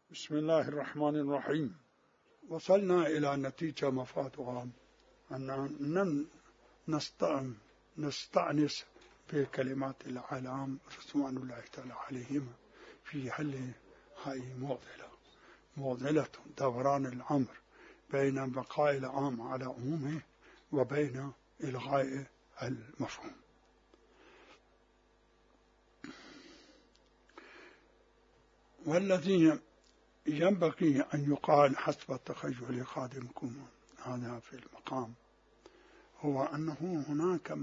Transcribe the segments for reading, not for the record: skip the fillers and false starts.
بسم الله الرحمن الرحيم. وصلنا إلى نتيجة مفادها أن نستأنس بكلمات العلام رضوان الله تعالى عليهم في حل هاي معضلة دوران الأمر بين بقاء العام على عمومه وبين إلغاء المفهوم. والذي ينبغي أن يقال حسب التخيل خادمكم هذا في المقام هو أنه هناك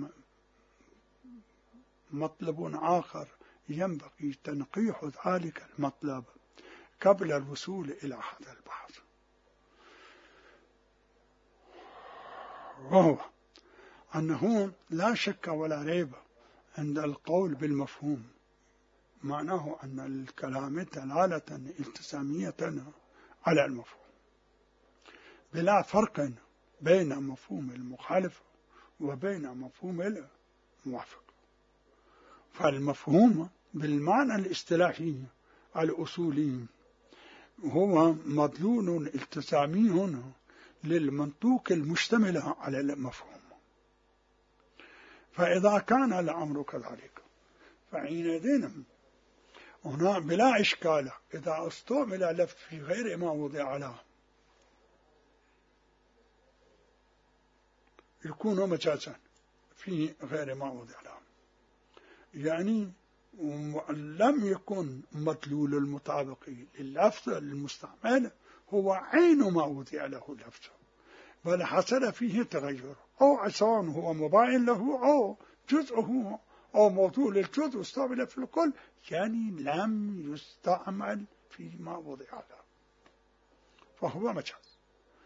مطلب آخر ينبغي تنقيح ذلك المطلب قبل الوصول إلى هذا البحث، وهو أنه لا شك ولا ريب عند القول بالمفهوم معناه أن الكلام دلالة التزامية على المفهوم بلا فرق بين مفهوم المخالف وبين مفهوم الموافق. فالمفهوم بالمعنى الاصطلاحي الأصولي هو مدلول التزامي للمنطوق المشتمل على المفهوم. فإذا كان الأمر كذلك فحينئذ هنا بلا إشكال إذا استعمل لفظ في غير ما وضع له يكون مجازا في غير ما وضع له، يعني لم يكن مدلول المطابق لللفظ المستعمل هو عين ما وضع له اللفظ، بل حصل فيه تغير أو عصان هو مباين له أو جزءه أو موضوع للجزء استعمل في الكل، يعني لم يستعمل فيما وضع له فهو مجاز.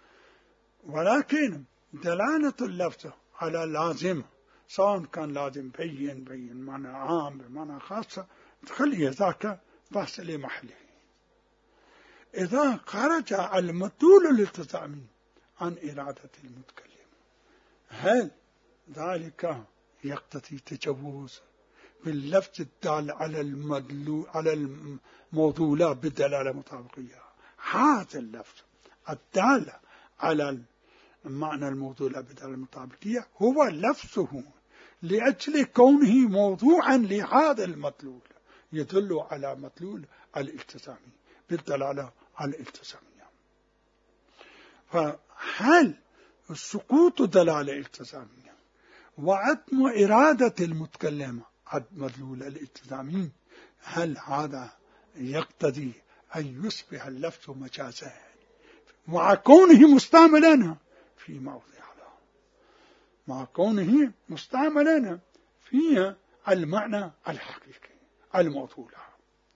ولكن دلالة اللفظ على لازم سواء كان لازم بين معنى عام بمعنى خاصة تخلي ذاك بحث لمحله. إذا خرج المدلول الالتزامي عن إرادة المتكلم هل ذلك يقتضي تجوز باللفظ الدال على الموضوع بالدلالة المطابقية؟ هذا اللفظ الدال على معنى الموضوع بالدلالة المطابقية هو لفظه لأجل كونه موضوعا لهذا المدلول يدل على مدلول الالتزامي بالدلالة على الالتزامية. فهل سقوط دلالة الالتزامية وعدم إرادة المتكلم عن مدلول الالتزامي هل هذا يقتضي أن يصبح اللفظ مجازا مع كونه مستعملا في موضع له، مع كونه مستعملا في المعنى الحقيقي الموضوع له؟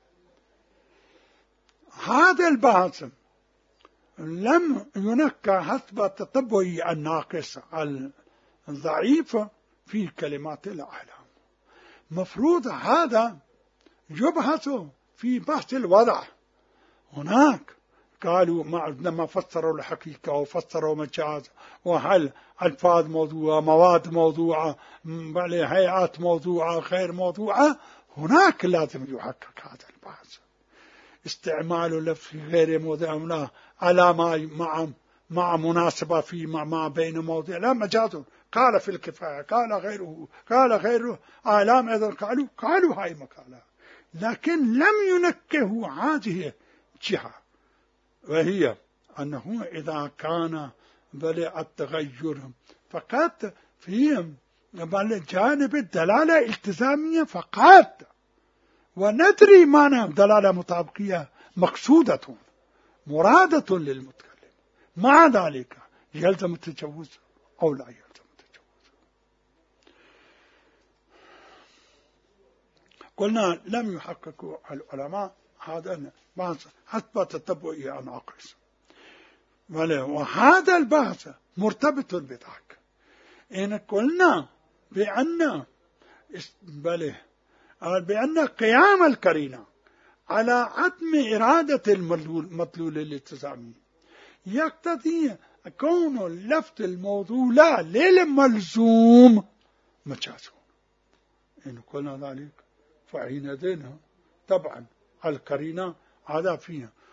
هذا البحث لم ينكى حسب التتبع الناقص الضعيف في كلمات الأعلام. مفروض هذا يبحث في بحث الوضع. هناك قالوا لما فسروا الحقيقة وفسروا مجاز وهل ألفاظ موضوعة مواد موضوعة هيئات موضوعة غير موضوعة، هناك لازم يحقق هذا البحث. استعمال اللفظ في غير موضع على مع مناسبة في ما بين موضع لا مجاز. قال في الكفاية قال غيره أعلام أيضا قالوا هاي مقالة، لكن لم ينكه هذه الجهة، وهي أنه إذا كان بل التغير فقط في جانب الدلالة الالتزامية فقط، وندري معنى دلالة مطابقية مقصودة مرادة للمتكلم، مع ذلك يلزم التجوز أو لا يلزم التجوز. قلنا لم يحقق العلماء هذا البحث حتى تتبعه ناقص، وهذا البحث مرتبط بذاك. إن قلنا بأن قيام القرينة على عدم إرادة المدلول الالتزامي يقتضي كون اللفظ الموضوع للملزوم مجاز. إن قلنا ذلك فحينئذ طبعا القرينة هذا فيها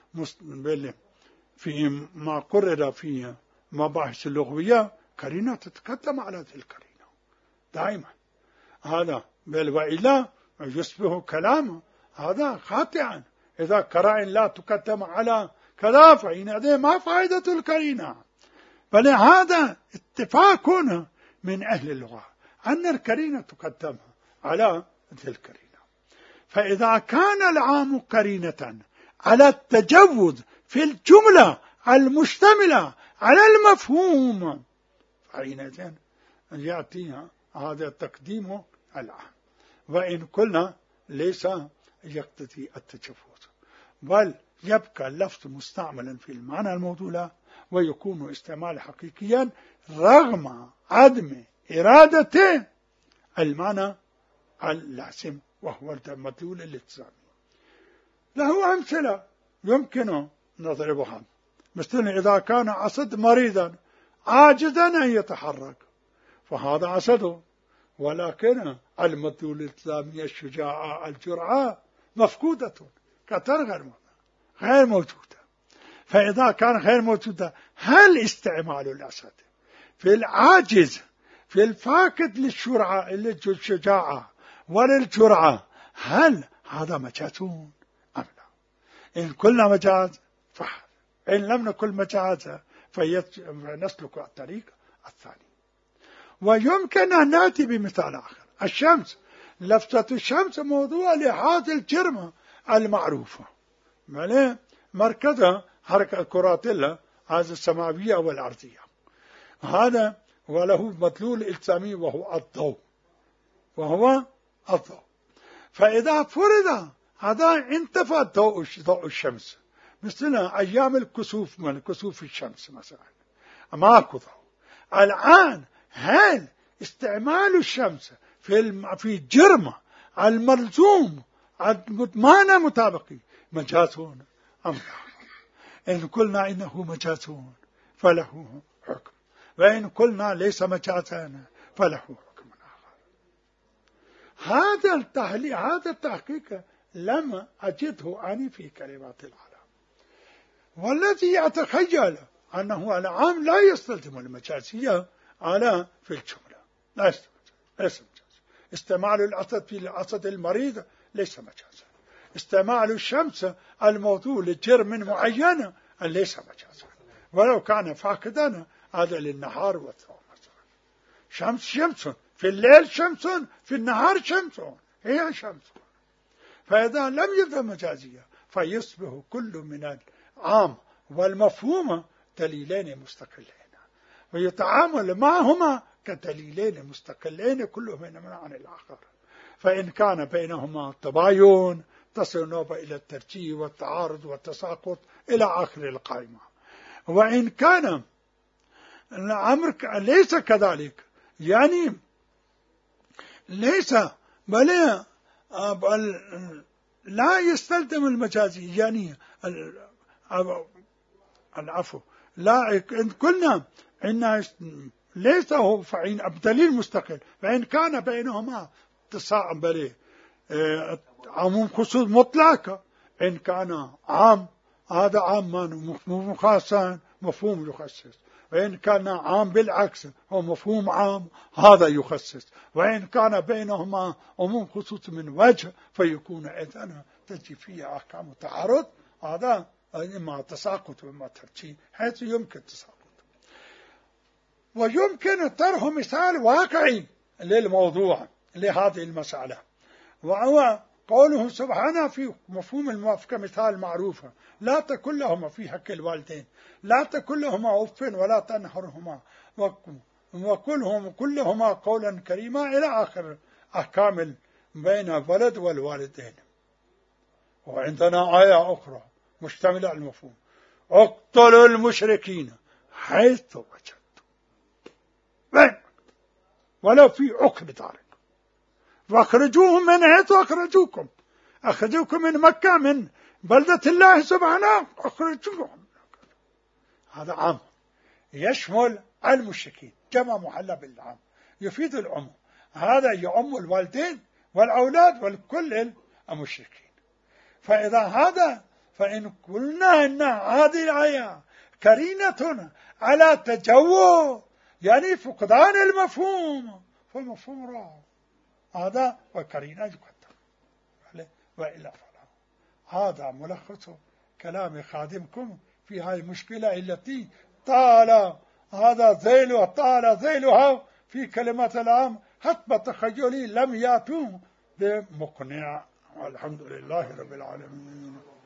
في ما قرر في مباحث اللغوية قرينة تتقدم على ذي القرينة دائما، هذا بل وإلا يشبه كلامه هذا خاطئا. إذا قرائن لا تقدم على كذا فإن ما فائدة القرينة؟ بل هذا اتفاق من أهل اللغة أن القرينة تقدم على ذي القرينة. فإذا كان العام قرينة على التجوز في الجملة المشتملة على المفهوم فحينئذ يأتي هذا التقديم العام، وإن قلنا ليس يقتضي التجوز، بل يبقى اللفظ مستعملا في المعنى الموضوع له، ويكون استعمال حقيقيا رغم عدم إرادة المعنى اللازم وهو المدلول الالتزامي. له أمثلة يمكن نضربها، مثل إذا كان أسد مريضا عاجزا أن يتحرك فهذا أسد، ولكن المدلول الالتزامي الشجاعة الجرعة مفقودة كثر غير موجودة. فإذا كان غير موجودة هل استعمال الأسد في العاجز في الفاقد للشجاعة وللجرعة هل هذا مجاز أم لا؟ إن كنا مجاز فحل، إن لم نكن مجاز فنسلك الطريق الثاني. ويمكن أن نأتي بمثال آخر، الشمس. لفظة الشمس موضوع لهذه الجرمة المعروفة مركزها حركة كرات الله هذه السماوية والأرضية، هذا وله مدلول التزامي وهو الضوء. فإذا فرض هذا انتفى ضوء الشمس، مثل أيام الكسوف من كسوف الشمس مثلا ماكو ضوء. الآن هل استعمال الشمس في جرمة الملزوم المعنى مطابقي مجازون أم لا؟ إن قلنا إنه مجازون فله حكم، وإن قلنا ليس مجازا فله حكم آخر. هذا التحقيق لم أجده أنا في كلمات العرب، والذي يتخيل أنه العام لا يستلزم المجازية على في الجملة لا يستلزم. استعمال الأسد في الأسد المريض ليس مجازا، استعمال الشمس الموضوع لجرم معين ليس مجازا، ولو كان فاقدا هذا للنهار والضوء مثلا. شمس في الليل، شمس في النهار، شمس هي شمس. فإذا لم يكن مجازية فيصبح كل من العام والمفهوم دليلين مستقلين، ويتعامل معهما كدليلين مستقلين كل منهما عن الآخر. فإن كان بينهما تباين تصل النوبة إلى الترجيح والتعارض والتساقط إلى آخر القائمة. وإن كان الأمر ليس كذلك، يعني ليس بل لا يستلزم المجازي، يعني العفو لا إن قلنا إن ليس هو فإن بدليل مستقل، فإن كان بينهما بل عموم خصوص مطلق، إن كان عام هذا عام مفهوم خاصا مفهوم يخصص، وإن كان عام بالعكس هو مفهوم عام هذا يخصص، وإن كان بينهما عموم خصوص من وجه فيكون إذن تجي فيه أحكام تعارض، هذا إما تساقط وإما ترجيح حيث يمكن تساقط. ويمكن طرح مثال واقعي للموضوع لهذه المسألة، وهو قوله سبحانه في مفهوم الموافقة مثال معروفة: لا تكن لهما في حق الوالدين لا تكن لهما أف ولا تنهرهما وقلهم كلهما قولا كريما إلى آخر أحكام بين الولد والوالدين. وعندنا آية أخرى مشتملة على المفهوم: اقتلوا المشركين حيث وجدتم ولو في عقب دارك واخرجوهم من حيث أخرجوكم، أخرجوكم من مكة من بلدة الله سبحانه أخرجوهم. هذا عام يشمل المشركين، جمع محلى بالعام يفيد العموم، هذا يعم الوالدين والأولاد والكل المشركين. فإذا هذا فإن قلنا أن هذه الآية قرينة على تجوز يعني فقدان المفهوم فالمفهوم راح هذا وقرينة يقدم وإلا فلا. هذا ملخص كلام خادمكم في هذه المشكلة التي طال هذا ذيلها طال ذيلها في كلمة العام حتى تخيلي لم يأتوا بمقنع. والحمد لله رب العالمين.